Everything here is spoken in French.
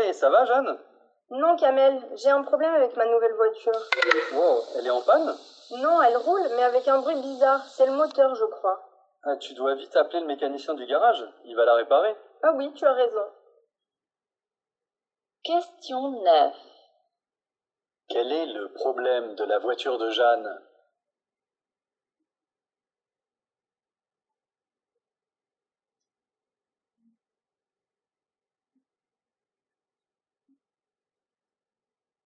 Hey, ça va, Jeanne? Non, Kamel, j'ai un problème avec ma nouvelle voiture. Wow, elle est en panne? Non, elle roule, mais avec un bruit bizarre. C'est le moteur, je crois. Ah, tu dois vite appeler le mécanicien du garage. Il va la réparer. Ah oui, tu as raison. Question 9. Quel est le problème de la voiture de Jeanne?